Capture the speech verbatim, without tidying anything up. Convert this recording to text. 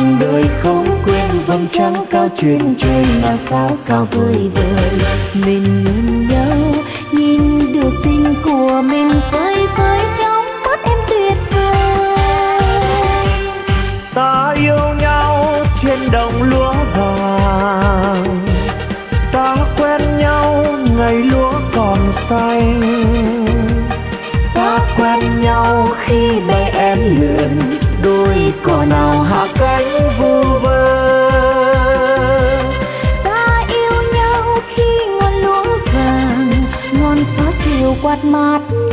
đời không quên vầng trăng cao trên trời mà sao cao vời vời. Mình nhìn nhau nhìn được tình của mình phơi phới trong mắt em tuyệt vời. Ta yêu nhau trên đồng lúa vàng, ta quen nhau ngày lúa còn xanh, ta quen nhau khi bay em lượn đôi cò nào hạ cánh vu vơ. Ta yêu nhau khi ngọn lúa vàng ngọn gió chiều quạt mát